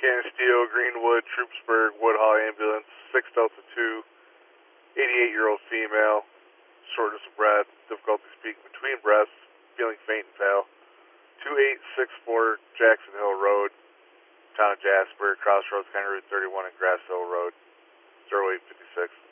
Canisteo, Greenwood, Troopsburg, Woodhall Ambulance, 6 Delta 2, 88-year-old female, shortness of breath, difficulty speaking between breaths, feeling faint and pale. 2864 Jackson Hill Road, Town of Jasper, Crossroads, County Route 31 and Grass Hill Road, 0856.